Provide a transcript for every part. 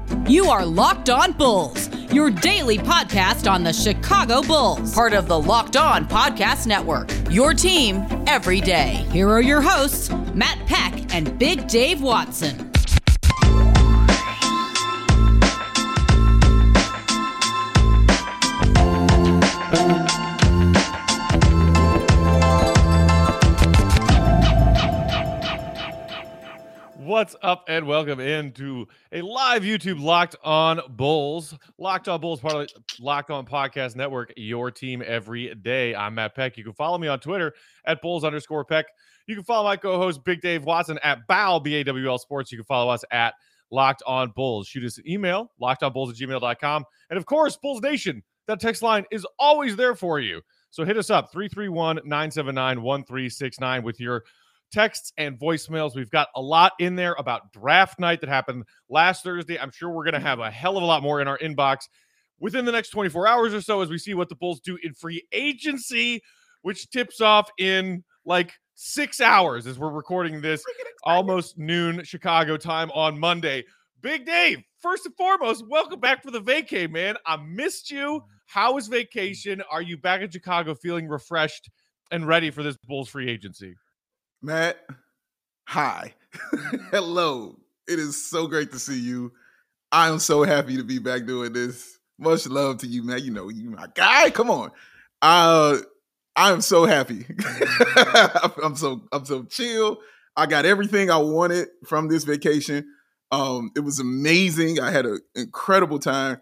You are Locked On Bulls, your daily podcast on the Chicago Bulls, part of the Locked On Podcast Network, your team every day. Here are your hosts, Matt Peck and Big Dave Watson. What's up and welcome into a live YouTube Locked On Bulls. Locked On Bulls, part of the Locked On Podcast Network, your team every day. I'm Matt Peck. You can follow me on Twitter at Bulls_Peck. You can follow my co-host Big Dave Watson at BAWL, BAWL Sports. You can follow us at Locked On Bulls. Shoot us an email, lockedonbulls@gmail.com. And of course, Bulls Nation, that text line is always there for you. So hit us up, 331-979-1369 with your texts and voicemails. We've got a lot in there about draft night that happened last Thursday. I'm sure we're going to have a hell of a lot more in our inbox within the next 24 hours or so as we see what the Bulls do in free agency, which tips off in like 6 hours as we're recording this almost noon Chicago time on Monday. Big Dave, first and foremost, welcome back for the vacay, man. I missed you. How was vacation? Are you back in Chicago feeling refreshed and ready for this Bulls free agency? Matt, hi. Hello. It is so great to see you. I am so happy to be back doing this. Much love to you, man. You know, you my guy. Come on. I am so happy. I'm so chill. I got everything I wanted from this vacation. It was amazing. I had an incredible time.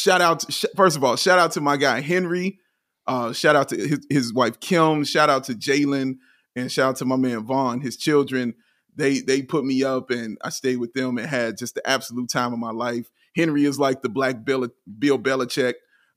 First of all, shout out to my guy Henry. Shout out to his wife Kim. Shout out to Jalen. And shout out to my man Vaughn, his children. They put me up and I stayed with them and had just the absolute time of my life. Henry is like the black Bill Belichick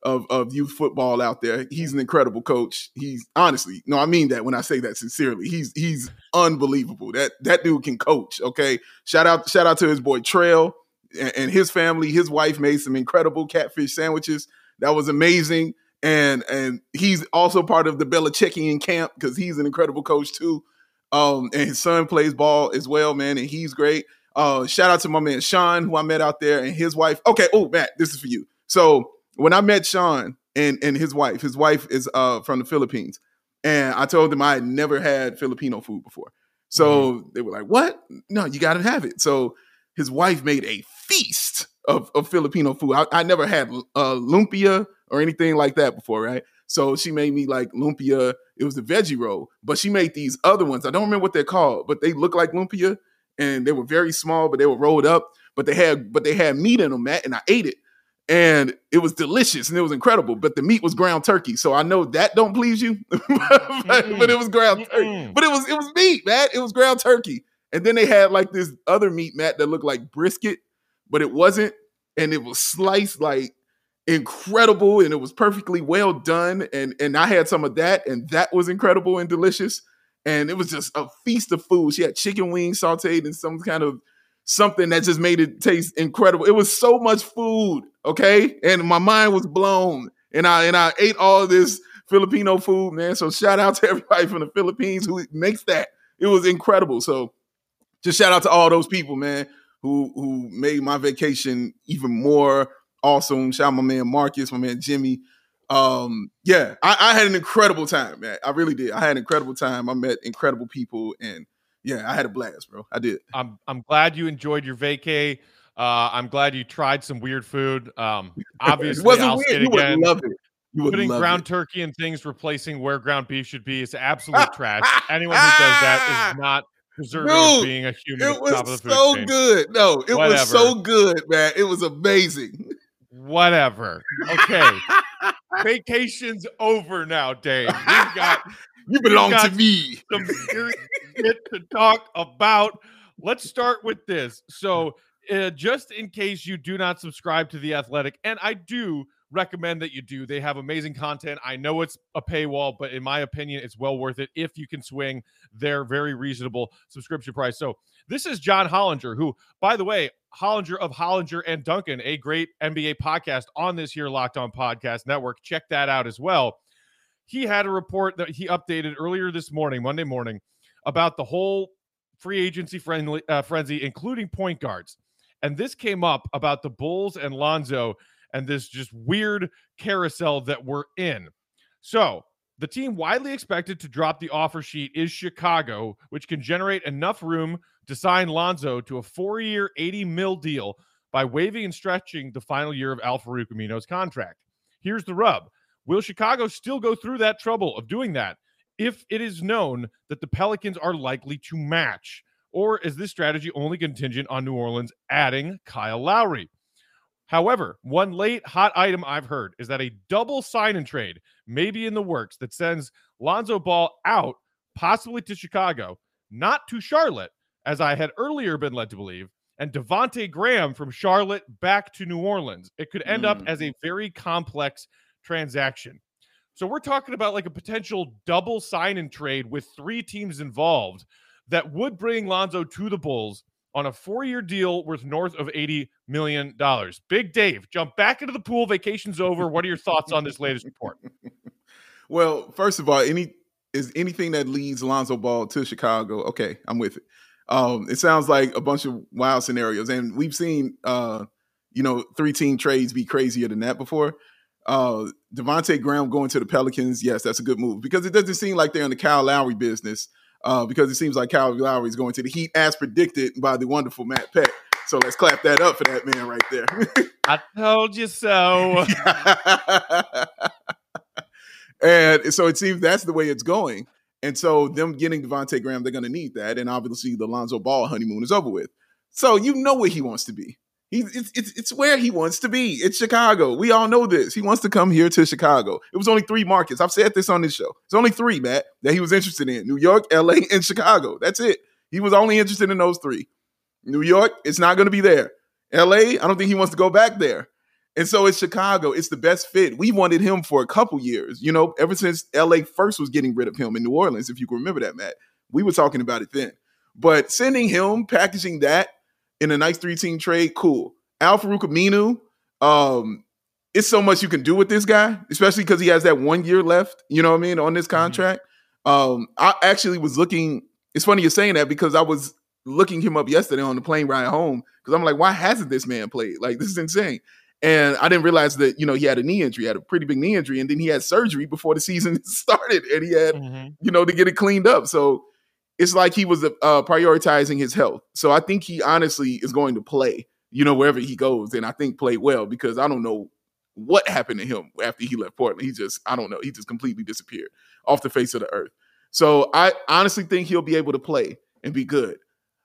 of youth football out there. He's an incredible coach. He's honestly, no, I mean that when I say that sincerely. He's unbelievable. That dude can coach, okay? Shout out to his boy Trail and his family. His wife made some incredible catfish sandwiches. That was amazing. And he's also part of the Belichickian camp because he's an incredible coach too. And his son plays ball as well, man, and he's great. Shout out to my man Sean, who I met out there, and his wife. Okay, Matt, this is for you. So when I met Sean and his wife is from the Philippines, and I told them I had never had Filipino food before. So they were like, "What? No, you got to have it." So his wife made a feast of Filipino food. I never had lumpia or anything like that before, right? So she made me like lumpia. It was the veggie roll, but she made these other ones. I don't remember what they're called, but they look like lumpia, and they were very small, but they were rolled up. But they had meat in them, Matt, and I ate it, and it was delicious and it was incredible. But the meat was ground turkey, so I know that don't please you, but it was ground turkey. But it was meat, Matt. It was ground turkey, and then they had like this other meat, Matt, that looked like brisket, but it wasn't, and it was sliced like incredible, and it was perfectly well done, and I had some of that, and that was incredible and delicious, and it was just a feast of food. She had chicken wings sauteed in some kind of something that just made it taste incredible. It was so much food, okay, and my mind was blown, and I ate all this Filipino food, man. So shout out to everybody from the Philippines who makes that. It was incredible. So just shout out to all those people, man, who made my vacation even more awesome. Shout out my man Marcus, my man Jimmy. I had an incredible time, man. I really did. I had an incredible time. I met incredible people, and yeah, I had a blast, bro. I did. I'm glad you enjoyed your vacay. I'm glad you tried some weird food. Obviously, it wasn't weird. You would love it. Putting ground turkey and things replacing where ground beef should be is absolute trash. Anyone who does that is not deserving of being a human. It was so good. No, it was so good, man. It was amazing. Whatever. Okay. Vacation's over now, Dave. You belong to me. Some serious shit to talk about. Let's start with this. So, just in case you do not subscribe to The Athletic, and I do recommend that you do. They have amazing content. I know it's a paywall, but in my opinion, it's well worth it if you can swing their very reasonable subscription price. So this is John Hollinger, who, by the way, Hollinger of Hollinger and Duncan, a great NBA podcast on this here Locked On Podcast Network. Check that out as well. He had a report that he updated earlier this morning, Monday morning, about the whole free agency frenzy, including point guards. And this came up about the Bulls and Lonzo and this just weird carousel that we're in. So the team widely expected to drop the offer sheet is Chicago, which can generate enough room to sign Lonzo to a 4-year, $80 million deal by waiving and stretching the final year of Al-Farouq Amino's contract. Here's the rub. Will Chicago still go through that trouble of doing that if it is known that the Pelicans are likely to match? Or is this strategy only contingent on New Orleans adding Kyle Lowry? However, one late hot item I've heard is that a double sign-and trade may be in the works that sends Lonzo Ball out, possibly to Chicago, not to Charlotte, as I had earlier been led to believe, and Devontae Graham from Charlotte back to New Orleans. It could end up as a very complex transaction. So we're talking about like a potential double sign-and trade with 3 teams involved that would bring Lonzo to the Bulls on a 4-year deal worth north of $80 million. Big Dave, jump back into the pool. Vacation's over. What are your thoughts on this latest report? Well, first of all, anything that leads Lonzo Ball to Chicago, okay, I'm with it. It sounds like a bunch of wild scenarios, and we've seen 3-team trades be crazier than that before. Devontae Graham going to the Pelicans, yes, that's a good move because it doesn't seem like they're in the Kyle Lowry business. Because it seems like Kyle Lowry is going to the Heat as predicted by the wonderful Matt Peck. So let's clap that up for that man right there. I told you so. And so it seems that's the way it's going. And so them getting Devontae Graham, they're going to need that. And obviously the Lonzo Ball honeymoon is over with. So you know where he wants to be. It's where he wants to be. It's Chicago. We all know this. He wants to come here to Chicago. It was only 3 markets. I've said this on this show. It's only 3, Matt, that he was interested in. New York, LA, and Chicago. That's it. He was only interested in those 3. New York, it's not going to be there. LA, I don't think he wants to go back there. And so it's Chicago. It's the best fit. We wanted him for a couple years, ever since LA first was getting rid of him in New Orleans, if you can remember that, Matt. We were talking about it then. But sending him, packaging that, in a nice 3-team trade, cool. Al-Farouq Aminu, it's so much you can do with this guy, especially because he has that 1 year left, on this contract. I actually was looking, it's funny you're saying that because I was looking him up yesterday on the plane ride home because I'm like, why hasn't this man played? Like, this is insane. And I didn't realize that, he had a knee injury, had a pretty big knee injury, and then he had surgery before the season started, and he had, to get it cleaned up. So it's like he was prioritizing his health. So I think he honestly is going to play, wherever he goes, and I think play well because I don't know what happened to him after he left Portland. I don't know. He just completely disappeared off the face of the earth. So I honestly think he'll be able to play and be good.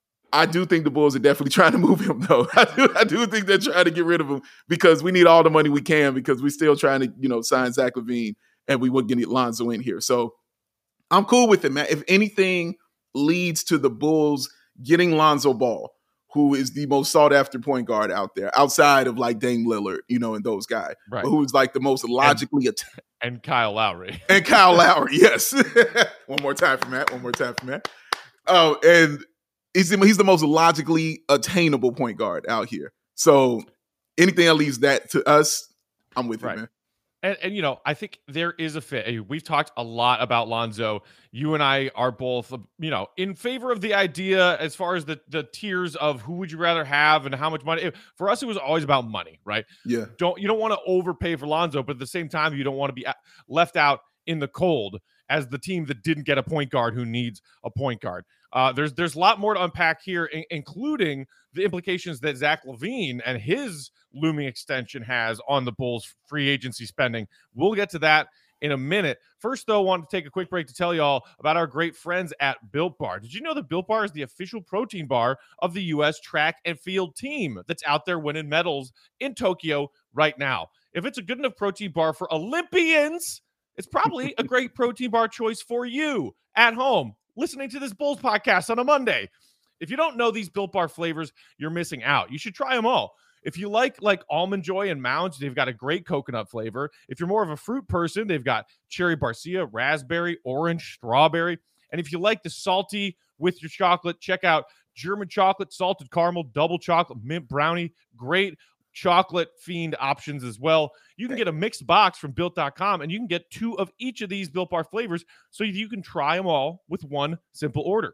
I do think the Bulls are definitely trying to move him, though. I do think they're trying to get rid of him because we need all the money we can because we're still trying to, sign Zach LaVine, and we would get Lonzo in here. So I'm cool with it, man. If anything leads to the Bulls getting Lonzo Ball, who is the most sought-after point guard out there, outside of like Dame Lillard, and those guys, right, but who is like the most logically and Kyle Lowry. And Kyle Lowry, yes. One more time for Matt. Oh, and he's the most logically attainable point guard out here. So anything that leaves that to us, I'm with it, man. And I think there is a fit. We've talked a lot about Lonzo. You and I are both, in favor of the idea as far as the tiers of who would you rather have and how much money. For us, it was always about money, right? Yeah. You don't want to overpay for Lonzo, but at the same time, you don't want to be left out in the cold as the team that didn't get a point guard who needs a point guard. There's a lot more to unpack here, including the implications that Zach LaVine and his looming extension has on the Bulls' free agency spending. We'll get to that in a minute. First, though, I wanted to take a quick break to tell y'all about our great friends at Built Bar. Did you know that Built Bar is the official protein bar of the U.S. track and field team that's out there winning medals in Tokyo right now? If it's a good enough protein bar for Olympians, it's probably a great protein bar choice for you at home, listening to this Bulls podcast on a Monday. If you don't know these Built Bar flavors, you're missing out. You should try them all. If you like Almond Joy and Mounds, they've got a great coconut flavor. If you're more of a fruit person, they've got cherry barcia, raspberry, orange, strawberry. And if you like the salty with your chocolate, check out German chocolate, salted caramel, double chocolate, mint brownie. Great chocolate fiend options as well. You can get a mixed box from Built.com, and you can get 2 of each of these Built Bar flavors so you can try them all with one simple order.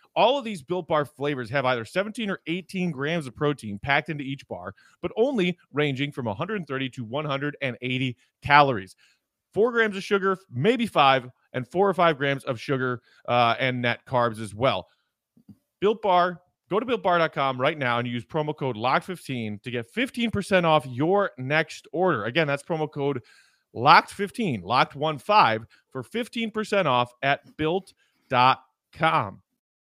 All of these Built Bar flavors have either 17 or 18 grams of protein packed into each bar, but only ranging from 130 to 180 calories. 4 grams of sugar, maybe 5, and 4 or 5 grams of sugar and net carbs as well. Built Bar, go to BuiltBar.com right now and use promo code LOCKED15 to get 15% off your next order. Again, that's promo code LOCKED15, LOCKED15 for 15% off at Built.com.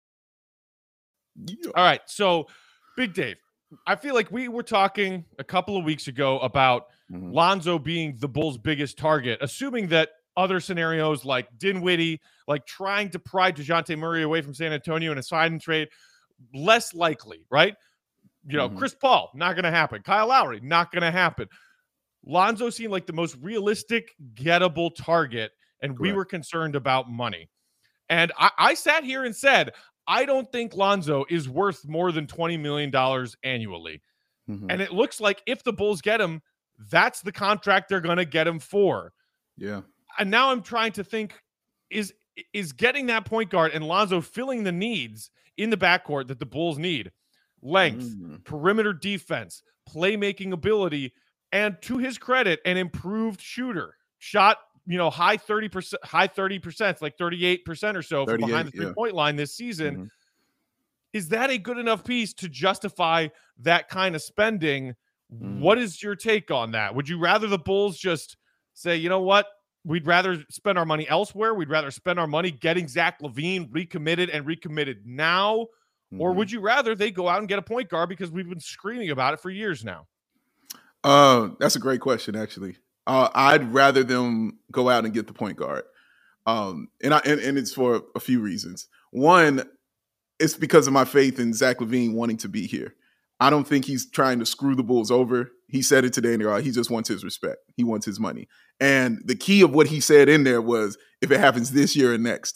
Yeah. All right, so Big Dave, I feel like we were talking a couple of weeks ago about Lonzo being the Bulls' biggest target, assuming that other scenarios like Dinwiddie, like trying to pry DeJounte Murray away from San Antonio in a sign and trade, less likely, right? You know, Chris Paul, not going to happen. Kyle Lowry, not going to happen. Lonzo seemed like the most realistic, gettable target, and we were concerned about money. And I sat here and said, I don't think Lonzo is worth more than $20 million annually. And it looks like if the Bulls get him, that's the contract they're going to get him for. Yeah. And now I'm trying to think, is getting that point guard and Lonzo filling the needs in the backcourt that the Bulls need? Length, perimeter defense, playmaking ability, and to his credit, an improved shooter. Shot, high 30%, like 38% or so from behind the three-point line this season. Is that a good enough piece to justify that kind of spending? What is your take on that? Would you rather the Bulls just say, you know what? We'd rather spend our money elsewhere. We'd rather spend our money getting Zach LaVine recommitted now. Or would you rather they go out and get a point guard because we've been screaming about it for years now? That's a great question, actually. I'd rather them go out and get the point guard. And it's for a few reasons. One, it's because of my faith in Zach LaVine wanting to be here. I don't think he's trying to screw the Bulls over. He said it today in the he just wants his respect. He wants his money. And the key of what he said in there was, if it happens this year and next,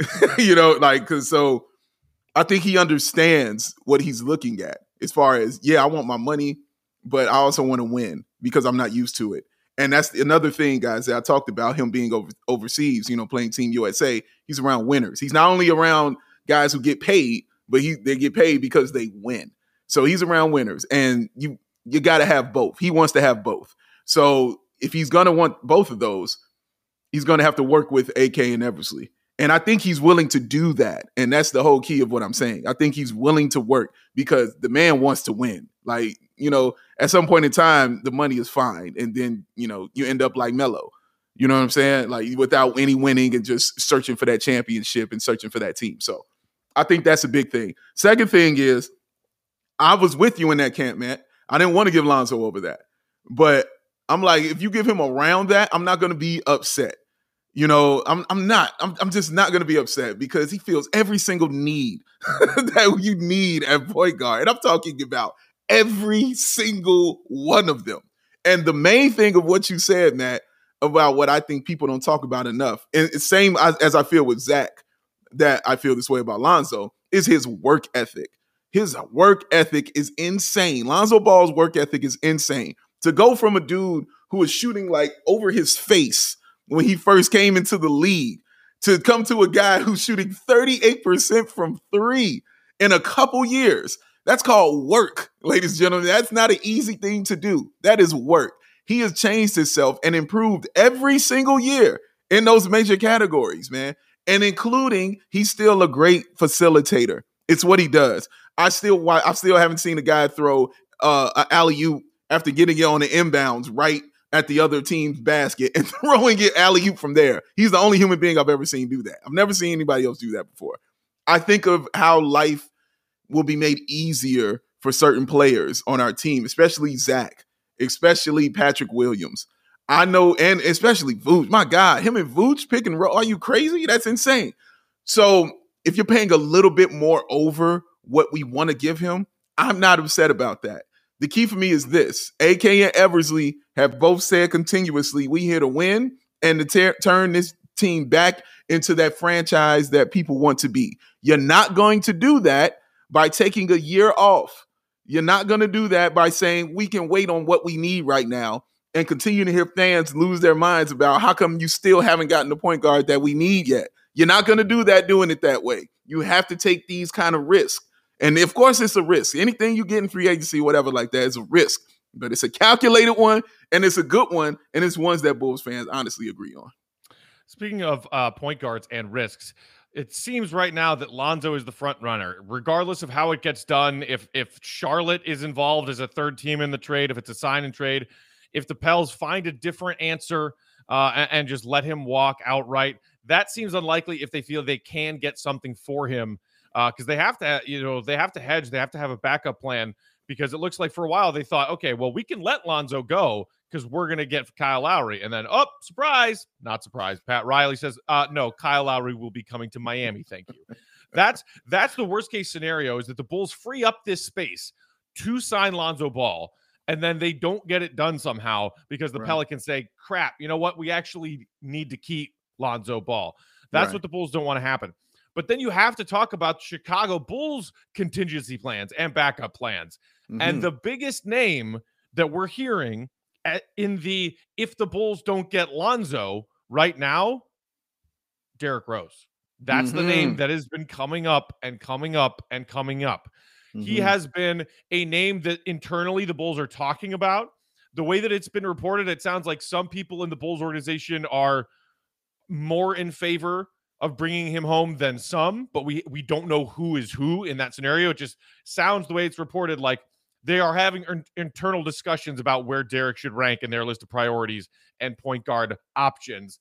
so I think he understands what he's looking at as far as, I want my money, but I also want to win because I'm not used to it. And that's another thing, guys, that I talked about him being overseas, playing Team USA. He's around winners. He's not only around guys who get paid, but they get paid because they win. So he's around winners, and you got to have both. He wants to have both. So if he's going to want both of those, he's going to have to work with AK and Eversley. And I think he's willing to do that. And that's the whole key of what I'm saying. I think he's willing to work because the man wants to win. Like, at some point in time, the money is fine. And then, you end up like Melo. You know what I'm saying? Like without any winning and just searching for that championship and searching for that team. So I think that's a big thing. Second thing is, I was with you in that camp, man. I didn't want to give Lonzo over that. But I'm like, if you give him around that, I'm not going to be upset. I'm just not going to be upset because he feels every single need that you need at point guard. And I'm talking about every single one of them. And the main thing of what you said, Matt, about what I think people don't talk about enough, and it's same as I feel with Zach, that I feel this way about Lonzo, is his work ethic. His work ethic is insane. Lonzo Ball's work ethic is insane. To go from a dude who was shooting like over his face when he first came into the league to come to a guy who's shooting 38% from three in a couple years. That's called work, ladies and gentlemen. That's not an easy thing to do. That is work. He has changed himself and improved every single year in those major categories, man. And including, he's still a great facilitator. It's what he does. I still haven't seen a guy throw an alley-oop after getting it on the inbounds right at the other team's basket and throwing it alley-oop from there. He's the only human being I've ever seen do that. I've never seen anybody else do that before. I think of how life will be made easier for certain players on our team, especially Zach, especially Patrick Williams. I know, and especially Vooch. My God, him and Vooch pick and roll. Are you crazy? That's insane. So if you're paying a little bit more over what we want to give him, I'm not upset about that. The key for me is this. AK and Eversley have both said continuously, we here to win and to turn this team back into that franchise that people want to be. You're not going to do that by taking a year off. You're not going to do that by saying we can wait on what we need right now and continue to hear fans lose their minds about how come you still haven't gotten the point guard that we need yet. You're not going to do that doing it that way. You have to take these kind of risks. And of course, it's a risk. Anything you get in free agency, whatever like that, is a risk. But it's a calculated one, and it's a good one, and it's ones that Bulls fans honestly agree on. Speaking of point guards and risks, it seems right now that Lonzo is the front runner, regardless of how it gets done. If Charlotte is involved as a third team in the trade, if it's a sign and trade, if the Pels find a different answer and just let him walk outright, that seems unlikely if they feel they can get something for him, because they have to, they have to hedge, they have to have a backup plan, because it looks like for a while they thought, okay, well, we can let Lonzo go because we're going to get Kyle Lowry. And then, surprise, not surprised. Pat Riley says, no, Kyle Lowry will be coming to Miami. Thank you. That's the worst case scenario, is that the Bulls free up this space to sign Lonzo Ball, and then they don't get it done somehow because the Pelicans say, crap, you know what? We actually need to keep Lonzo Ball. That's what the Bulls don't want to happen. But then you have to talk about Chicago Bulls contingency plans and backup plans. Mm-hmm. And the biggest name that we're hearing if the Bulls don't get Lonzo right now, Derrick Rose. That's the name that has been coming up and coming up and coming up. Mm-hmm. He has been a name that internally the Bulls are talking about. The way that it's been reported, it sounds like some people in the Bulls organization are more in favor of bringing him home than some, but we don't know who is who in that scenario. It just sounds, the way it's reported, like they are having internal discussions about where Derrick should rank in their list of priorities and point guard options.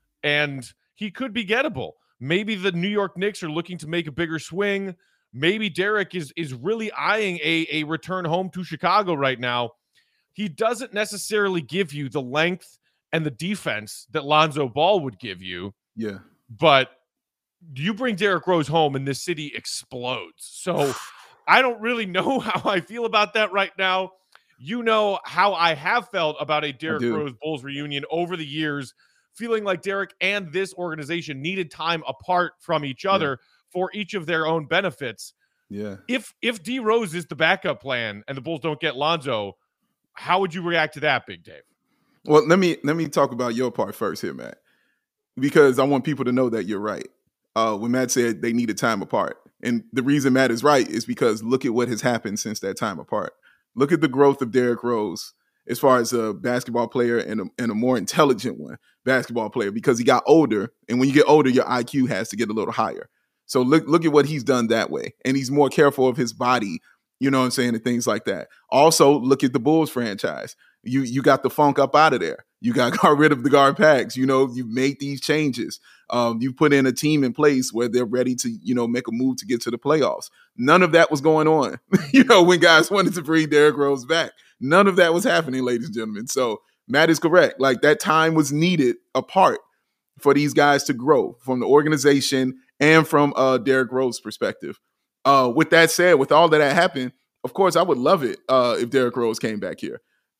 And he could be gettable. Maybe the New York Knicks are looking to make a bigger swing. Maybe Derrick is really eyeing a return home to Chicago right now. He doesn't necessarily give you the length and the defense that Lonzo Ball would give you. Yeah. But you bring Derrick Rose home and this city explodes. So I don't really know how I feel about that right now. You know how I have felt about a Derrick Rose Bulls reunion over the years, feeling like Derrick and this organization needed time apart from each other for each of their own benefits. Yeah. If D Rose is the backup plan and the Bulls don't get Lonzo, how would you react to that, Big Dave? Well, let me talk about your part first here, Matt, because I want people to know that you're right. When Matt said they needed time apart. And the reason Matt is right is because look at what has happened since that time apart. Look at the growth of Derrick Rose as far as a basketball player and a more intelligent basketball player, because he got older. And when you get older, your IQ has to get a little higher. So look at what he's done that way. And he's more careful of his body, you know what I'm saying, and things like that. Also, look at the Bulls franchise. You got the funk up out of there. You got rid of the Garpax. You've made these changes. You put in a team in place where they're ready to, make a move to get to the playoffs. None of that was going on, when guys wanted to bring Derrick Rose back. None of that was happening, ladies and gentlemen. So Matt is correct. Like, that time was needed apart for these guys to grow from the organization and from Derrick Rose's perspective. With that said, with all that happened, of course, I would love it if Derrick Rose came back here.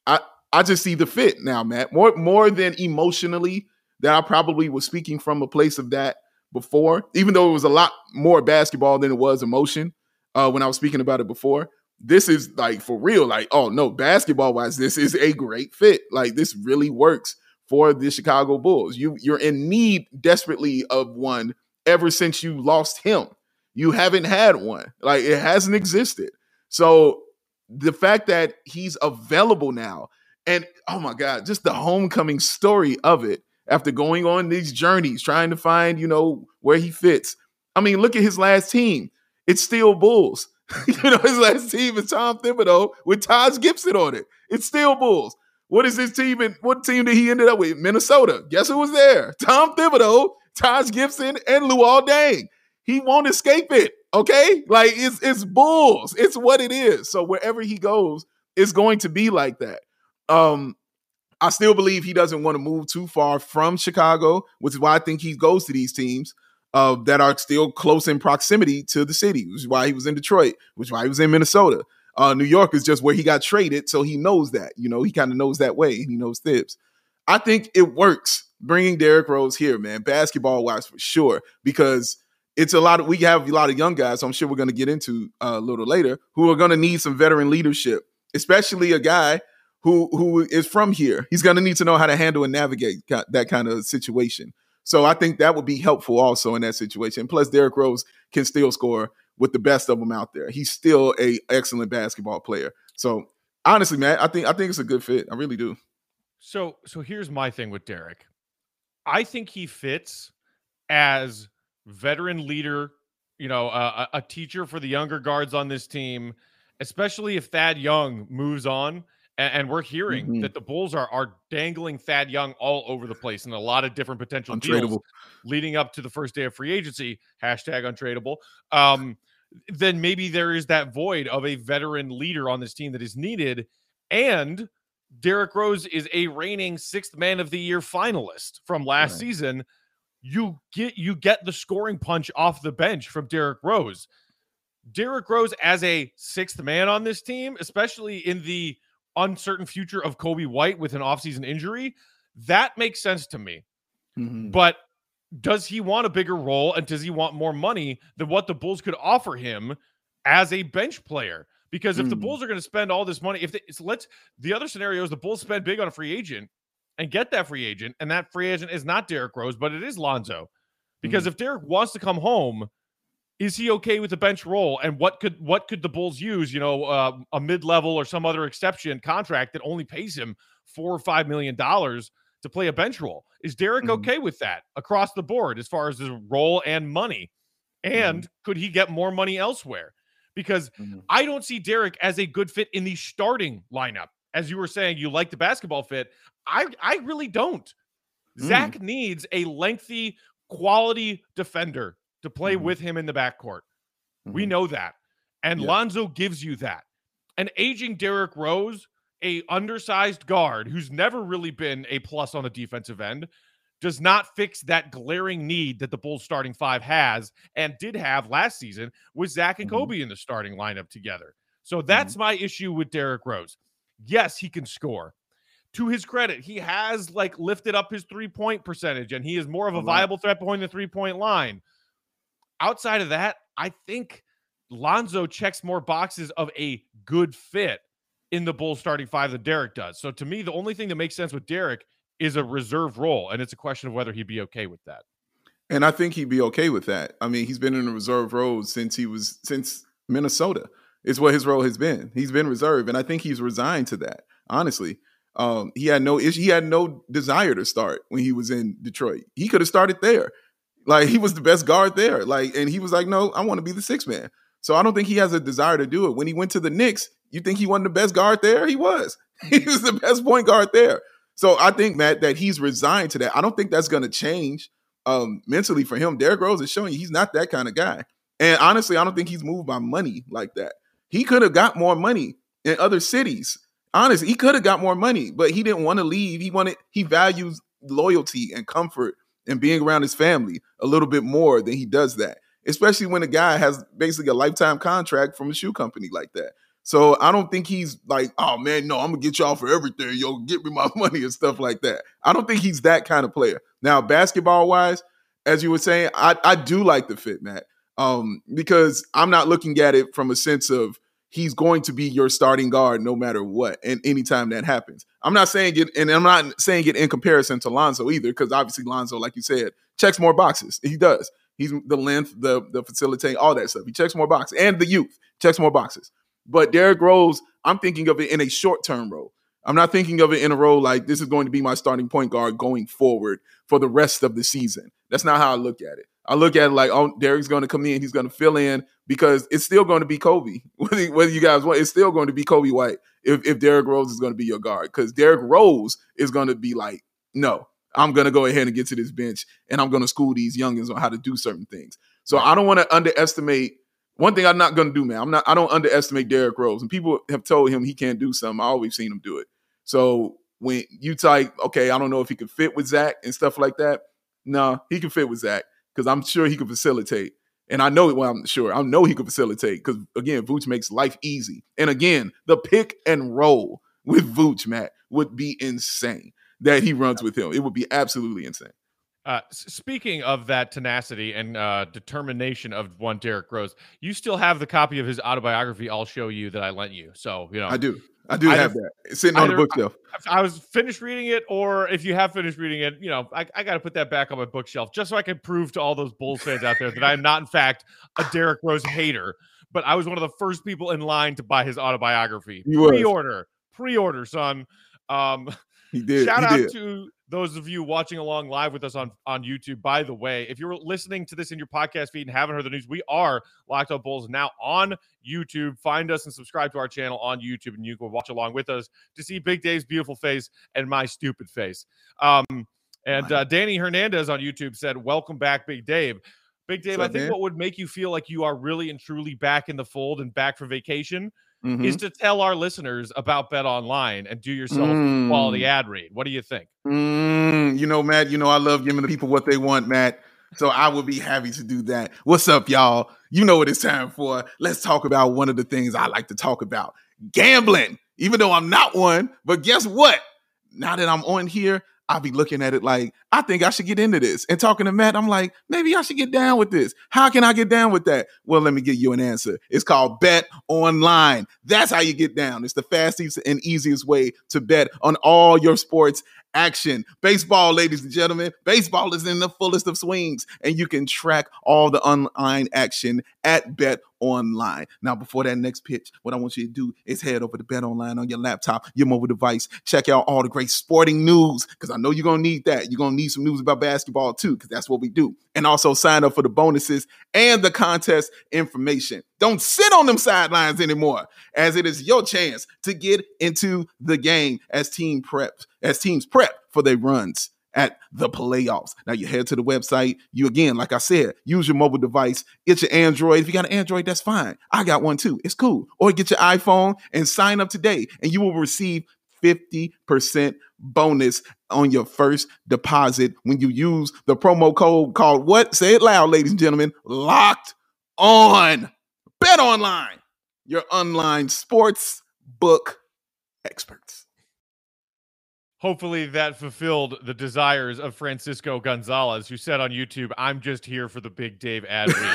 I just see the fit now, Matt, more than emotionally, that I probably was speaking from a place of that before, even though it was a lot more basketball than it was emotion when I was speaking about it before. This is like for real, like, oh no, basketball wise, this is a great fit. Like, this really works for the Chicago Bulls. You're in need desperately of one ever since you lost him. You haven't had one. Like, it hasn't existed. So the fact that he's available now, and oh my God, just the homecoming story of it after going on these journeys, trying to find, where he fits. I mean, look at his last team. It's still Bulls. His last team is Tom Thibodeau with Taj Gibson on it. It's still Bulls. What is his team? And what team did he end up with? Minnesota. Guess who was there? Tom Thibodeau, Taj Gibson, and Luol Deng. He won't escape it. Okay? Like, it's Bulls. It's what it is. So wherever he goes, it's going to be like that. I still believe he doesn't want to move too far from Chicago, which is why I think he goes to these teams that are still close in proximity to the city, which is why he was in Detroit, which is why he was in Minnesota. New York is just where he got traded, so he knows that. He kind of knows that way, and he knows Thibs. I think it works bringing Derrick Rose here, man, basketball-wise for sure, because we have a lot of young guys, so I'm sure we're going to get into a little later, who are going to need some veteran leadership, especially a guy who is from here. He's going to need to know how to handle and navigate that kind of situation. So I think that would be helpful also in that situation. Plus, Derrick Rose can still score with the best of them out there. He's still an excellent basketball player. So honestly, man, I think it's a good fit. I really do. So here's my thing with Derrick. I think he fits as veteran leader, a teacher for the younger guards on this team, especially if Thad Young moves on. And we're hearing that the Bulls are dangling Thad Young all over the place in a lot of different potential deals leading up to the first day of free agency, #untradeable. Then maybe there is that void of a veteran leader on this team that is needed. And Derrick Rose is a reigning 6th Man of the Year finalist from last season. You get the scoring punch off the bench from Derrick Rose. Derrick Rose as a 6th man on this team, especially in the uncertain future of Kobe White with an offseason injury, that makes sense to me. But does he want a bigger role, and does he want more money than what the Bulls could offer him as a bench player? Because if the Bulls are going to spend all this money, the other scenario is the Bulls spend big on a free agent and get that free agent, and that free agent is not Derrick Rose, but it is Lonzo. Because if Derrick wants to come home, is he okay with the bench role? And what could the Bulls use? A mid-level or some other exception contract that only pays him $4 or $5 million to play a bench role. Is Derrick okay with that across the board as far as his role and money? And could he get more money elsewhere? Because I don't see Derrick as a good fit in the starting lineup. As you were saying, you like the basketball fit. I really don't. Zach needs a lengthy, quality defender to play with him in the backcourt. We know that. And Lonzo gives you that. An aging Derrick Rose, a undersized guard who's never really been a plus on the defensive end, does not fix that glaring need that the Bulls starting 5 has and did have last season with Zach and Kobe in the starting lineup together. So that's my issue with Derrick Rose. Yes, he can score. To his credit, he has lifted up his 3-point percentage, and he is more of a viable threat behind the 3-point line. Outside of that, I think Lonzo checks more boxes of a good fit in the Bulls starting 5 than Derrick does. So to me, the only thing that makes sense with Derrick is a reserve role, and it's a question of whether he'd be okay with that. And I think he'd be okay with that. I mean, he's been in a reserve role since Minnesota. It's what his role has been. He's been reserve, and I think he's resigned to that. Honestly, he had no issue. He had no desire to start when he was in Detroit. He could have started there. He was the best guard there. And he was like, no, I want to be the 6th man. So I don't think he has a desire to do it. When he went to the Knicks, you think he wasn't the best guard there? He was. He was the best point guard there. So I think, Matt, that he's resigned to that. I don't think that's going to change mentally for him. Derrick Rose is showing you he's not that kind of guy. And honestly, I don't think he's moved by money like that. He could have got more money in other cities. Honestly, he could have got more money, but he didn't want to leave. He values loyalty and comfort and being around his family a little bit more than he does that, especially when a guy has basically a lifetime contract from a shoe company like that. So I don't think he's like, oh man, no, I'm gonna get y'all for everything. Yo, get me my money and stuff like that. I don't think he's that kind of player. Now, basketball wise, as you were saying, I do like the fit, Matt, because I'm not looking at it from a sense of he's going to be your starting guard no matter what, and anytime that happens. I'm not saying it, and I'm not saying it in comparison to Lonzo either, because obviously Lonzo, like you said, checks more boxes. He does. He's the length, the facilitating, all that stuff. He checks more boxes, and the youth checks more boxes. But Derrick Rose, I'm thinking of it in a short-term role. I'm not thinking of it in a role like this is going to be my starting point guard going forward for the rest of the season. That's not how I look at it. I look at it like, oh, Derrick's going to come in. He's going to fill in because it's still going to be Kobe. Whether you guys want, it's still going to be Kobe White if Derrick Rose is going to be your guard, because Derrick Rose is going to be like, no, I'm going to go ahead and get to this bench and I'm going to school these youngins on how to do certain things. So I don't want to underestimate. One thing I'm not going to do, man, I don't underestimate Derrick Rose. And people have told him he can't do something. I always seen him do it. So when you type, okay, I don't know if he can fit with Zach and stuff like that. No, he can fit with Zach because I'm sure he can facilitate. And I know, well, I know he can facilitate because, again, Vooch makes life easy. And again, the pick and roll with Vooch, Matt, would be insane that he runs with him. It would be absolutely insane. Speaking of that tenacity and determination of one Derrick Rose, you still have the copy of his autobiography I'll show you that I lent you. So, I do. I do have that. It's sitting on the bookshelf. I was finished reading it, or if you have finished reading it, I got to put that back on my bookshelf just so I can prove to all those Bulls fans out there that I am not, in fact, a Derrick Rose hater. But I was one of the first people in line to buy his autobiography. Pre-order, son. He did. Shout out to those of you watching along live with us on YouTube. By the way, if you're listening to this in your podcast feed and haven't heard the news, we are Locked On Bulls now on YouTube. Find us and subscribe to our channel on YouTube, and you can watch along with us to see Big Dave's beautiful face and my stupid face. Danny Hernandez on YouTube said, "Welcome back, Big Dave." Big Dave, I think what would make you feel like you are really and truly back in the fold and back for vacation is to tell our listeners about Bet Online and do yourself a quality ad read. What do you think? Matt, I love giving the people what they want, Matt. So I would be happy to do that. What's up, y'all? You know what it's time for. Let's talk about one of the things I like to talk about. Gambling. Even though I'm not one, but guess what? Now that I'm on here, I'll be looking at it like, I think I should get into this. And talking to Matt, I'm like, maybe I should get down with this. How can I get down with that? Well, let me give you an answer. It's called Bet Online. That's how you get down. It's the fastest and easiest way to bet on all your sports action. Baseball, ladies and gentlemen, baseball is in the fullest of swings, and you can track all the online action at Bet Online. Now, before that next pitch, what I want you to do is head over to Bet Online on your laptop, your mobile device. Check out all the great sporting news, because I know you're going to need that. You're going to need some news about basketball too, because that's what we do. And also sign up for the bonuses and the contest information. Don't sit on them sidelines anymore, as it is your chance to get into the game as teams prep for their runs at the playoffs. Now you head to the website. You, again, like I said, use your mobile device. Get your Android. If you got an Android, that's fine. I got one too. It's cool. Or get your iPhone and sign up today, and you will receive 50% bonus on your first deposit when you use the promo code called what? Say it loud, ladies and gentlemen. Locked On. Bet Online, your online sports book experts. Hopefully that fulfilled the desires of Francisco Gonzalez, who said on YouTube, "I'm just here for the Big Dave ad read."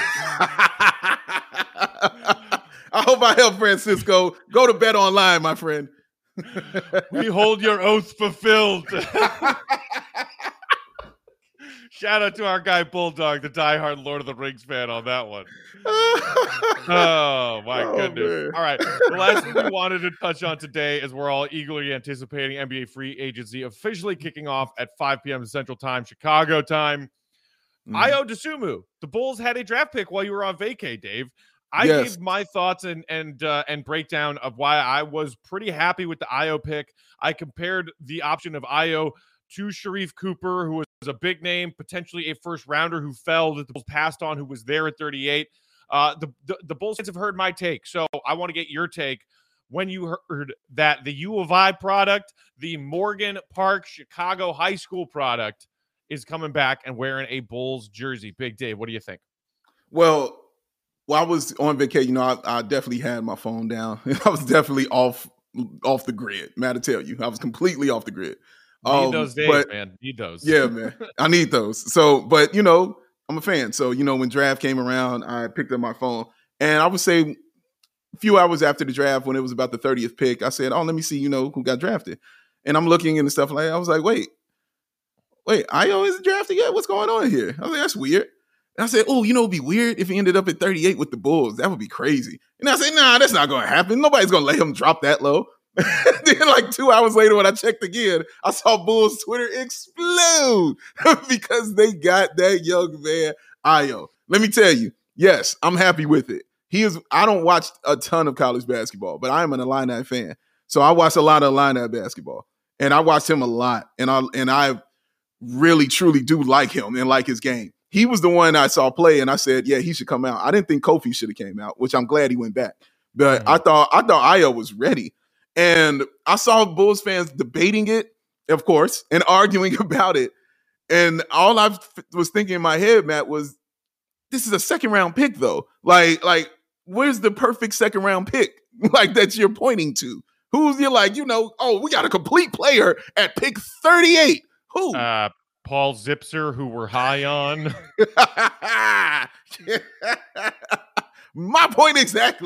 I hope I help Francisco. Go to Bet Online, my friend. We hold your oath fulfilled. Shout out to our guy Bulldog, the diehard Lord of the Rings fan on that one. Oh, my goodness. Man. All right. The last thing we wanted to touch on today is we're all eagerly anticipating NBA free agency officially kicking off at 5 p.m. Central Time, Chicago time. Ayo Dosunmu, the Bulls had a draft pick while you were on vacay, Dave. I gave my thoughts and breakdown of why I was pretty happy with the Ayo pick. I compared the option of Ayo to Sharif Cooper, who was a big name, potentially a first rounder who fell that the Bulls passed on, who was there at 38. The Bulls have heard my take, so I want to get your take. When you heard that the U of I product, the Morgan Park Chicago High School product, is coming back and wearing a Bulls jersey. Big Dave, what do you think? Well, while I was on vacation, I definitely had my phone down. I was definitely off the grid. Man, to tell you, I was completely off the grid. Need those days, man. Need those. Yeah, man. I need those. So, but, I'm a fan. So, when draft came around, I picked up my phone. And I would say a few hours after the draft, when it was about the 30th pick, I said, let me see, who got drafted. And I'm looking into stuff I was like, wait, Ayo isn't drafted yet? What's going on here? I was like, that's weird. And I said, it'd be weird if he ended up at 38 with the Bulls. That would be crazy. And I said, nah, that's not going to happen. Nobody's going to let him drop that low. Then like 2 hours later, when I checked again, I saw Bulls Twitter explode because they got that young man, Ayo. Let me tell you, yes, I'm happy with it. I don't watch a ton of college basketball, but I am an Illini fan. So I watch a lot of Illini basketball. And I watched him a lot. And I really, truly do like him and like his game. He was the one I saw play, and I said, yeah, he should come out. I didn't think Kofi should have came out, which I'm glad he went back. But I thought Ayo was ready. And I saw Bulls fans debating it, of course, and arguing about it. And all I was thinking in my head, Matt, was this is a second-round pick, though. Like, where's the perfect second-round pick like that you're pointing to? Who's you're like, we got a complete player at pick 38. Who? Paul Zipser, who we're high on. My point exactly.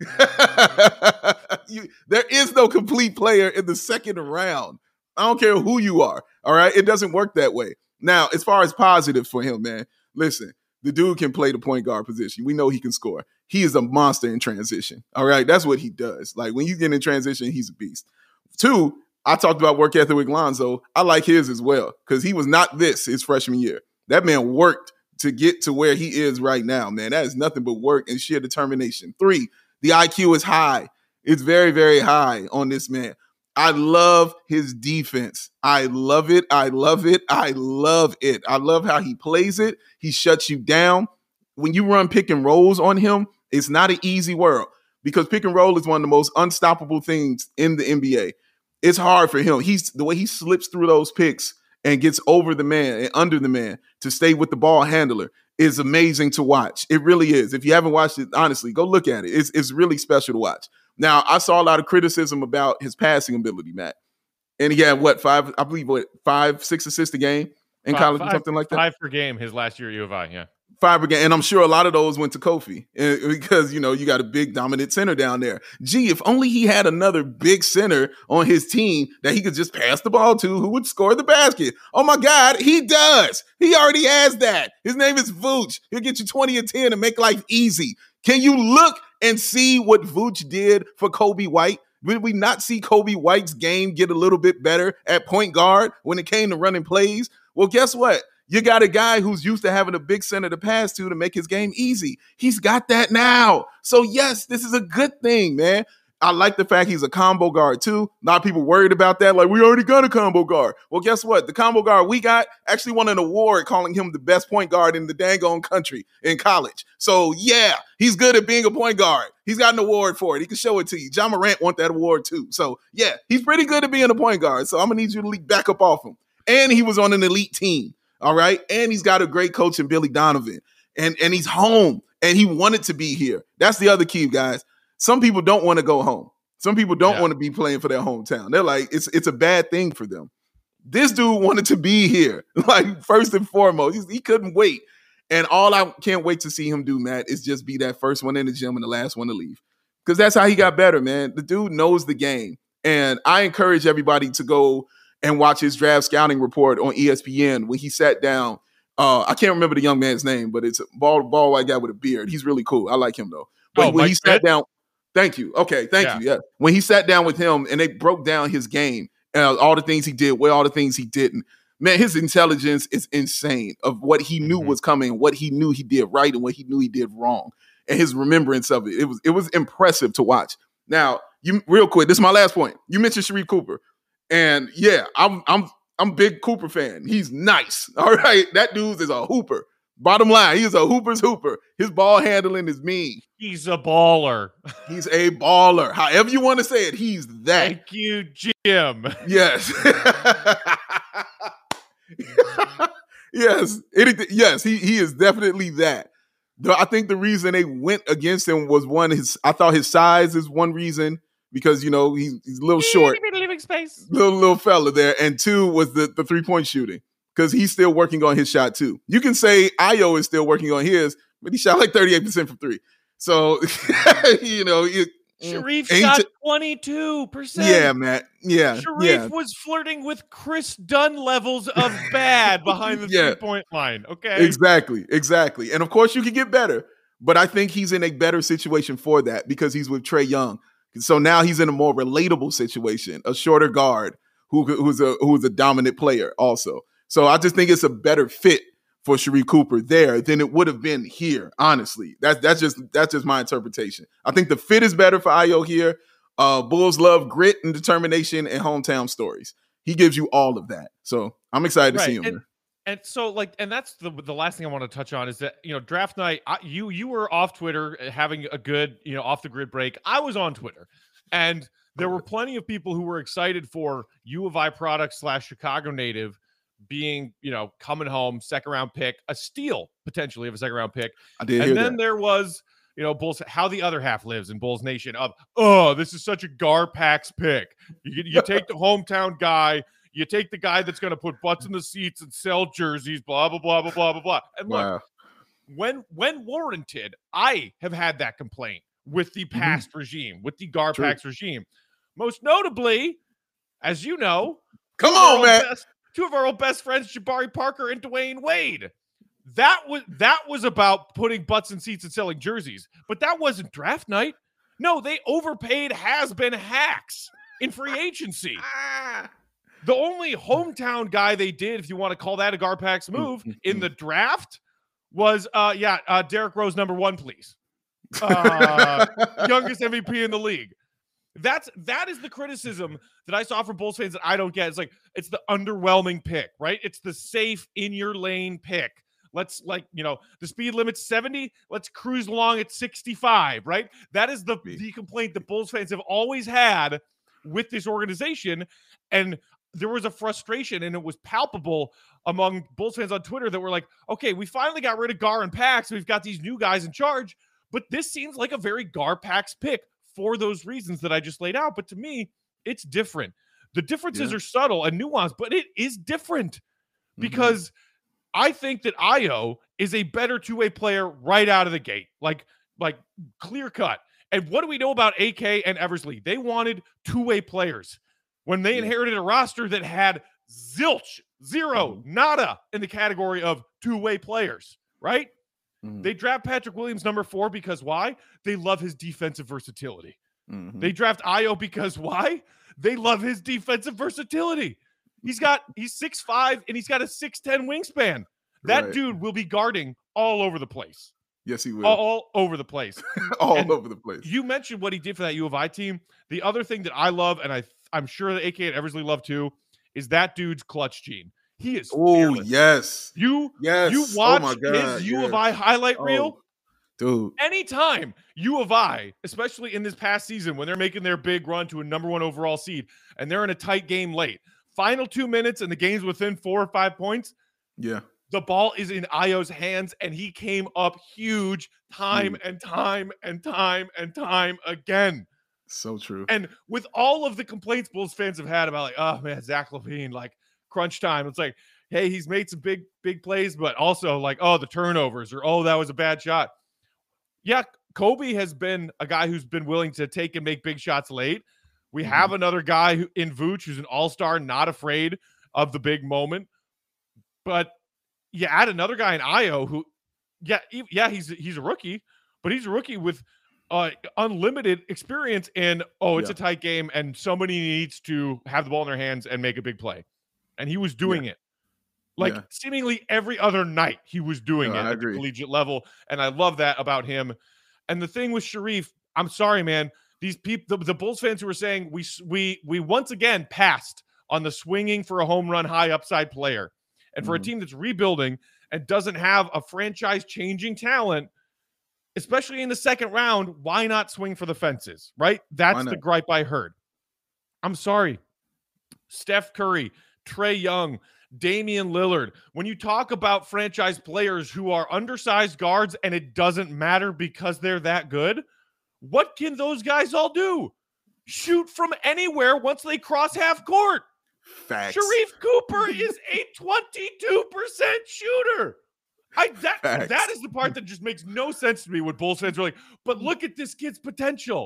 There is no complete player in the second round. I don't care who you are. All right. It doesn't work that way. Now, as far as positive for him, man, listen, the dude can play the point guard position. We know he can score. He is a monster in transition. All right. That's what he does. Like when you get in transition, he's a beast. 2, I talked about work ethic with Lonzo. I like his as well because he was not this his freshman year. That man worked to get to where he is right now, man. That is nothing but work and sheer determination. 3, the IQ is high. It's very, very high on this man. I love his defense. I love it. I love it. I love it. I love how he plays it. He shuts you down. When you run pick and rolls on him, it's not an easy world because pick and roll is one of the most unstoppable things in the NBA. It's hard for him. The way he slips through those picks and gets over the man and under the man to stay with the ball handler is amazing to watch. It really is. If you haven't watched it, honestly, go look at it. It's really special to watch. Now, I saw a lot of criticism about his passing ability, Matt. And he had 5, 6 assists a game in college or something like that? 5 per game his last year at U of I, yeah. 5 per game. And I'm sure a lot of those went to Kofi because, you got a big dominant center down there. Gee, if only he had another big center on his team that he could just pass the ball to who would score the basket. Oh, my God, he does. He already has that. His name is Vooch. He'll get you 20 and 10 and make life easy. Can you look and see what Vooch did for Kobe White? Did we not see Kobe White's game get a little bit better at point guard when it came to running plays? Well, guess what? You got a guy who's used to having a big center to pass to make his game easy. He's got that now. So, yes, this is a good thing, man. I like the fact he's a combo guard, too. A lot of people worried about that. Like, we already got a combo guard. Well, guess what? The combo guard we got actually won an award calling him the best point guard in the dang on country in college. So, yeah, he's good at being a point guard. He's got an award for it. He can show it to you. John Morant won that award, too. So, yeah, he's pretty good at being a point guard. So, I'm going to need you to back up off him. And he was on an elite team, all right? And he's got a great coach in Billy Donovan. And he's home, and he wanted to be here. That's the other key, guys. Some people don't want to go home. Some people don't want to be playing for their hometown. They're like, it's a bad thing for them. This dude wanted to be here, like first and foremost. He couldn't wait. And all I can't wait to see him do, Matt, is just be that first one in the gym and the last one to leave. Because that's how he got better, man. The dude knows the game. And I encourage everybody to go and watch his draft scouting report on ESPN when he sat down. I can't remember the young man's name, but it's a bald white guy with a beard. He's really cool. I like him, though. But when he sat down... Thank you. Okay, thank you. Yeah. When he sat down with him and they broke down his game, all the things he did, all the things he didn't, man, his intelligence is insane of what he knew was coming, what he knew he did right and what he knew he did wrong. And his remembrance of it. It was impressive to watch. Now, real quick, this is my last point. You mentioned Sharife Cooper. And yeah, I'm a big Cooper fan. He's nice. All right. That dude is a hooper. Bottom line, he is a hooper's hooper. His ball handling is mean. He's a baller. He's a baller. However you want to say it, he's that. Thank you, Jim. Yes. Yes. Yes, he is definitely that. I think the reason they went against him was I thought his size is one reason because, he's a little short. Living space. Little fella there. And 2 was the 3-point shooting. Because he's still working on his shot, too. You can say Ayo is still working on his, but he shot like 38% from 3. So, Sharife shot 22%. Yeah, Matt. Yeah. Sharife was flirting with Chris Dunn levels of bad behind the 3-point line. Okay. Exactly. And of course, you can get better. But I think he's in a better situation for that because he's with Trae Young. So now he's in a more relatable situation, a shorter guard who's a dominant player also. So I just think it's a better fit for Sharife Cooper there than it would have been here, honestly. That's just my interpretation. I think the fit is better for Ayo here. Bulls love grit and determination and hometown stories. He gives you all of that. So I'm excited to see him. And so, and that's the last thing I want to touch on is that, draft night, you were off Twitter having a good, off the grid break. I was on Twitter, and there were plenty of people who were excited for U of I product / Chicago native being, coming home, second round pick, a steal potentially of a second round pick. I did hear then that. There was, Bulls, how the other half lives in Bulls Nation of, this is such a Garpax pick. You take the hometown guy, you take the guy that's going to put butts in the seats and sell jerseys, blah, blah, blah, blah, blah, blah, blah. And look, when warranted, I have had that complaint with the past regime, with the Garpax regime. Most notably, as you know, come on, man. Two of our old best friends, Jabari Parker and Dwayne Wade. That was about putting butts in seats and selling jerseys, but that wasn't draft night. No, they overpaid has-been hacks in free agency. The only hometown guy they did, if you want to call that a Garpax move, in the draft was, Derrick Rose, number 1, please. Youngest MVP in the league. That is the criticism that I saw from Bulls fans that I don't get. It's the underwhelming pick, right? It's the safe in your lane pick. Let's the speed limit's 70. Let's cruise along at 65, right? That is the complaint that Bulls fans have always had with this organization. And there was a frustration, and it was palpable among Bulls fans on Twitter that were like, okay, we finally got rid of Gar and Pax. We've got these new guys in charge, but this seems like a very Gar-Pax pick for those reasons that I just laid out. But to me, it's different. The differences are subtle and nuanced, but it is different because I think that Ayo is a better two-way player right out of the gate, like clear cut. And what do we know about AK and Eversley? They wanted two-way players when they inherited a roster that had zilch, zero, nada in the category of two-way players, right? They draft Patrick Williams number 4 because why? They love his defensive versatility. They draft Ayo because why? They love his defensive versatility. He's 6'5", and he's got a 6'10" wingspan. That dude will be guarding all over the place. Yes, he will. All over the place. Over the place. You mentioned what he did for that U of I team. The other thing that I love, and I'm sure that AK and Eversley love too, is that dude's clutch gene. He is fearless. Yes. You watch his U of I highlight reel. Dude. Anytime U of I, especially in this past season when they're making their big run to a number 1 overall seed and they're in a tight game late, final 2 minutes and the game's within 4 or 5 points. Yeah. The ball is in Ayo's hands, and he came up huge time and time again. So true. And with all of the complaints Bulls fans have had about, oh man, Zach LaVine, crunch time. It's like, hey, he's made some big plays, but also the turnovers or, that was a bad shot. Yeah, Kobe has been a guy who's been willing to take and make big shots late. We have another guy in Vooch who's an all-star, not afraid of the big moment. But you add another guy in Ayo who, he's a rookie, but he's a rookie with unlimited experience in, it's a tight game and somebody needs to have the ball in their hands and make a big play. And he was doing it. Seemingly every other night he was doing it at the collegiate level. And I love that about him. And the thing with Sharife, I'm sorry, man. These people, the Bulls fans who were saying we once again passed on the swinging for a home run high upside player. And for a team that's rebuilding and doesn't have a franchise-changing talent, especially in the second round, why not swing for the fences, right? That's the gripe I heard. I'm sorry. Steph Curry, Trae Young, Damian Lillard. When you talk about franchise players who are undersized guards and it doesn't matter because they're that good, what can those guys all do? Shoot from anywhere once they cross half court. Facts. Sharife Cooper is a 22% shooter. That is the part that just makes no sense to me when Bulls fans are like, but look at this kid's potential.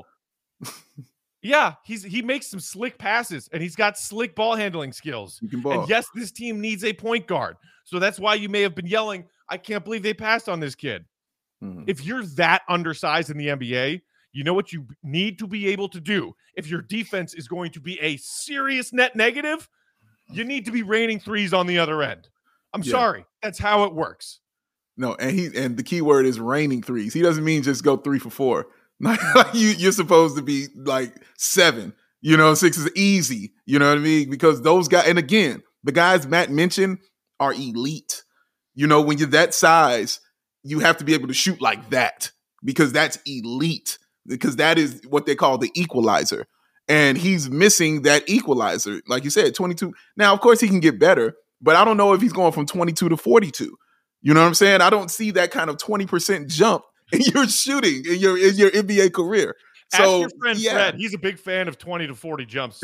Yeah, he makes some slick passes, and he's got slick ball handling skills. He can ball. And yes, this team needs a point guard. So that's why you may have been yelling, I can't believe they passed on this kid. If you're that undersized in the NBA, you know what you need to be able to do. If your defense is going to be a serious net negative, you need to be raining threes on the other end. I'm sorry. That's how it works. No, and the key word is raining threes. He doesn't mean just go 3 for 4. You're supposed to be 7. 6 is easy. You know what I mean? Because those guys, and again, the guys Matt mentioned are elite. When you're that size, you have to be able to shoot like that because that's elite. Because that is what they call the equalizer. And he's missing that equalizer. Like you said, 22. Now, of course, he can get better, but I don't know if he's going from 22 to 42. You know what I'm saying? I don't see that kind of 20% jump in your shooting in your NBA career. Ask your friend Fred. He's a big fan of 20 to 40 jumps.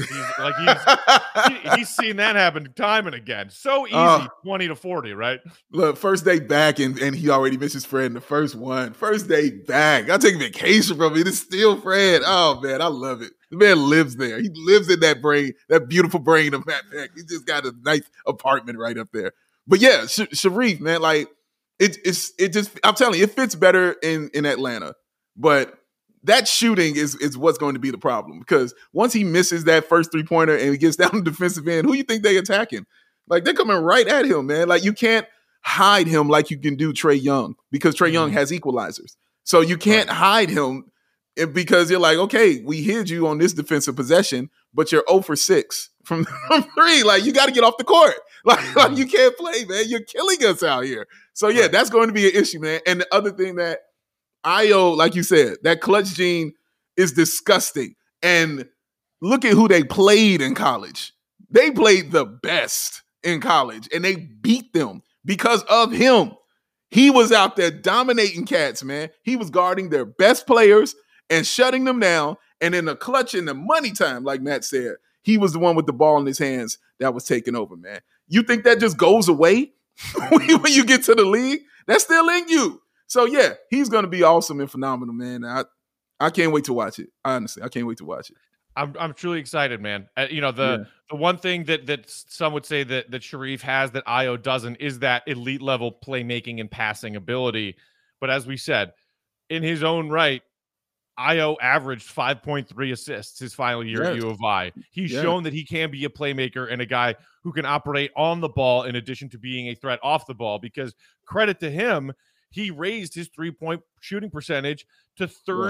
He's seen that happen time and again. So easy, 20 to 40, right? Look, first day back, and he already missed his Fred in the first one. First day back. I take vacation from it. It's still Fred. Oh, man, I love it. The man lives there. He lives in that brain, that beautiful brain of Matt Peck. He just got a nice apartment right up there. But yeah, Sharife, man, like, it just, I'm telling you, it fits better in Atlanta. But that shooting is what's going to be the problem, because once he misses that first 3-pointer and he gets down the defensive end, who you think they attacking? Like, they're coming right at him, man. Like, you can't hide him like you can do Trae Young, because Trae Young has equalizers. So you can't hide him because you're like, okay, we hid you on this defensive possession, but you're 0 for 6 from 3. Like, you got to get off the court. Like you can't play, man. You're killing us out here. So yeah, that's going to be an issue, man. And the other thing that Ayo, like you said, that clutch gene is disgusting. And look at who they played in college. They played the best in college, and they beat them because of him. He was out there dominating cats, man. He was guarding their best players and shutting them down. And in the clutch, in the money time, like Matt said, he was the one with the ball in his hands that was taking over, man. You think that just goes away when you get to the league? That's still in you. So, yeah, he's going to be awesome and phenomenal, man. I can't wait to watch it. Honestly, I can't wait to watch it. I'm truly excited, man. The one thing that some would say that Sharife has that Ayo doesn't is that elite level playmaking and passing ability. But as we said, in his own right, Ayo averaged 5.3 assists his final year at U of I. He's shown that he can be a playmaker and a guy who can operate on the ball in addition to being a threat off the ball, because credit to him, he raised his 3-point shooting percentage to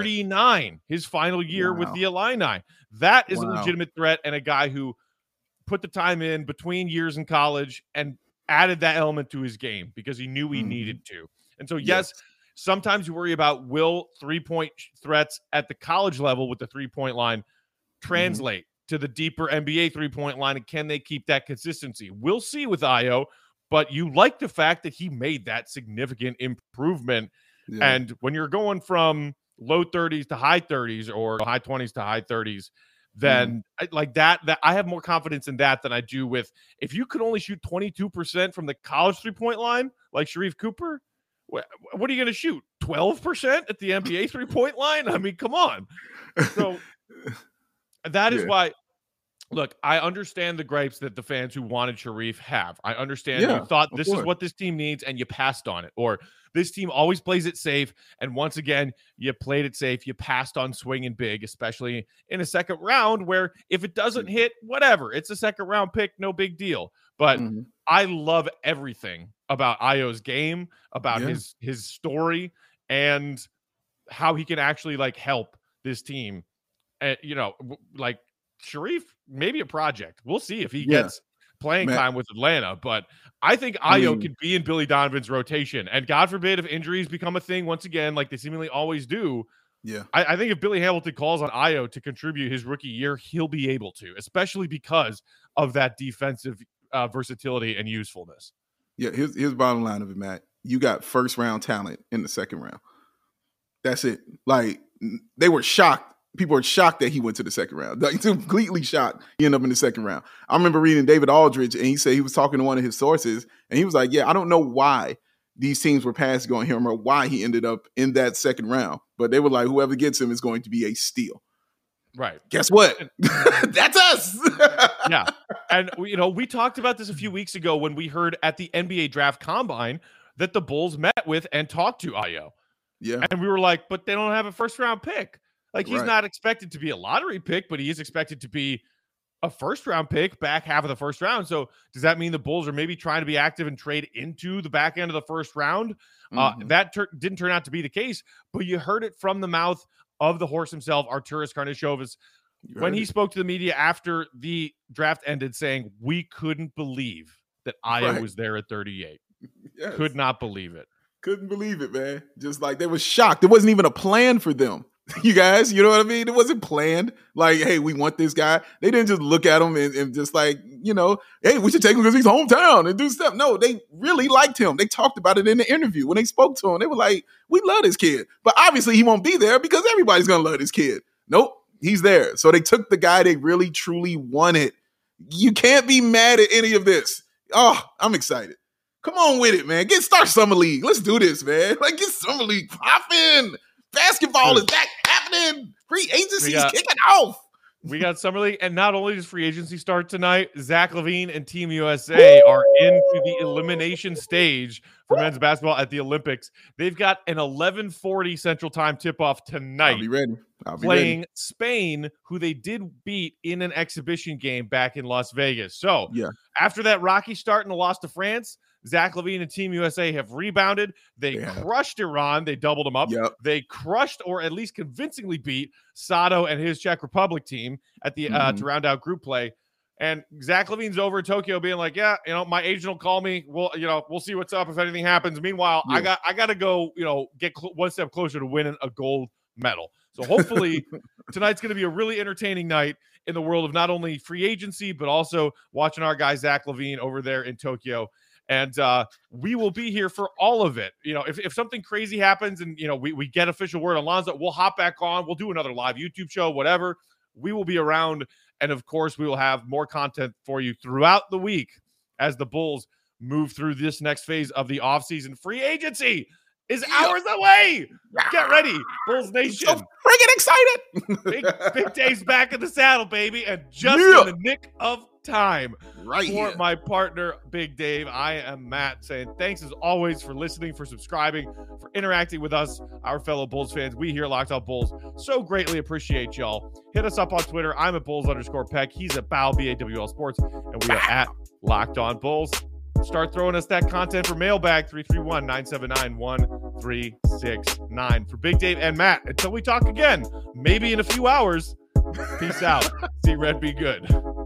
39 his final year with the Illini. That is a legitimate threat, and a guy who put the time in between years in college and added that element to his game because he knew he needed to. And so, yes, sometimes you worry about will 3-point threats at the college level with the 3-point line translate to the deeper NBA 3-point line, and can they keep that consistency? We'll see with Ayo. But you like the fact that he made that significant improvement. Yeah. And when you're going from low 30s to high 30s or high 20s to high 30s, then like that I have more confidence in that than I do with if you could only shoot 22% from the college 3-point line, like Sharife Cooper, what are you going to shoot? 12% at the NBA 3-point line? I mean, come on. So that is why. Look, I understand the gripes that the fans who wanted Sharife have. I understand you thought this is what this team needs and you passed on it. Or this team always plays it safe. And once again, you played it safe. You passed on swinging big, especially in a second round where if it doesn't hit, whatever. It's a second round pick, no big deal. But I love everything about Ayo's game, about his story, and how he can actually like help this team. Like Sharife, maybe a project. We'll see if he gets playing time with Atlanta. But I think Ayo can be in Billy Donovan's rotation. And God forbid if injuries become a thing once again, like they seemingly always do. Yeah, I think if Billy Hamilton calls on Ayo to contribute his rookie year, he'll be able to, especially because of that defensive versatility and usefulness. Yeah, here's bottom line of it, Matt. You got first round talent in the second round. That's it. Like, they were shocked. People were shocked that he went to the second round. Like, completely shocked he ended up in the second round. I remember reading David Aldridge, and he said he was talking to one of his sources, and he was like, yeah, I don't know why these teams were passing on him or why he ended up in that second round. But they were like, whoever gets him is going to be a steal. Right. Guess what? That's us. Yeah. And, we talked about this a few weeks ago when we heard at the NBA Draft Combine that the Bulls met with and talked to Ayo. Yeah. And we were like, but they don't have a first-round pick. Like, he's not expected to be a lottery pick, but he is expected to be a first-round pick, back half of the first round. So does that mean the Bulls are maybe trying to be active and trade into the back end of the first round? That didn't turn out to be the case, but you heard it from the mouth of the horse himself, Arturas Karnisovas, when he spoke to the media after the draft ended, saying, we couldn't believe that Ayo was there at 38. Yes. Could not believe it. Couldn't believe it, man. Just like they were shocked. It wasn't even a plan for them. You guys, you know what I mean? It wasn't planned. Like, hey, we want this guy. They didn't just look at him and just like, hey, we should take him because he's hometown and do stuff. No, they really liked him. They talked about it in the interview. When they spoke to him, they were like, we love this kid. But obviously he won't be there because everybody's going to love this kid. Nope, he's there. So they took the guy they really, truly wanted. You can't be mad at any of this. Oh, I'm excited. Come on with it, man. Start Summer League. Let's do this, man. Like, get Summer League popping. Basketball is back happening. Free agency's kicking off. We got Summer League, and not only does free agency start tonight, Zach LaVine and Team USA are into the elimination stage for men's basketball at the Olympics. They've got an 11:40 Central Time tip-off tonight. I'll be ready. Playing Spain, who they did beat in an exhibition game back in Las Vegas. So after that rocky start and the loss to France, Zach LaVine and Team USA have rebounded. They crushed Iran. They doubled them up. They crushed, or at least convincingly beat, Sato and his Czech Republic team at the to round out group play. And Zach LaVine's over in Tokyo being like, my agent will call me. We'll see what's up if anything happens. Meanwhile, I got to go, get one step closer to winning a gold medal. So hopefully tonight's going to be a really entertaining night in the world of not only free agency, but also watching our guy Zach LaVine over there in Tokyo. And we will be here for all of it. If something crazy happens and, we get official word on Lonzo, we'll hop back on. We'll do another live YouTube show, whatever. We will be around. And, of course, we will have more content for you throughout the week as the Bulls move through this next phase of the offseason. Free agency is hours away. Get ready, Bulls Nation. So freaking excited. Big Dave's back in the saddle, baby. And just in the nick of time. Right for here. My partner, Big Dave, I am Matt, saying thanks as always for listening, for subscribing, for interacting with us, our fellow Bulls fans. We here at Locked On Bulls so greatly appreciate y'all. Hit us up on Twitter. I'm at Bulls_Peck. He's at Bow, BAWL Sports. And we are at Locked On Bulls. Start throwing us that content for mailbag 331-979-1369. For Big Dave and Matt, until we talk again, maybe in a few hours, peace out. See Red be good.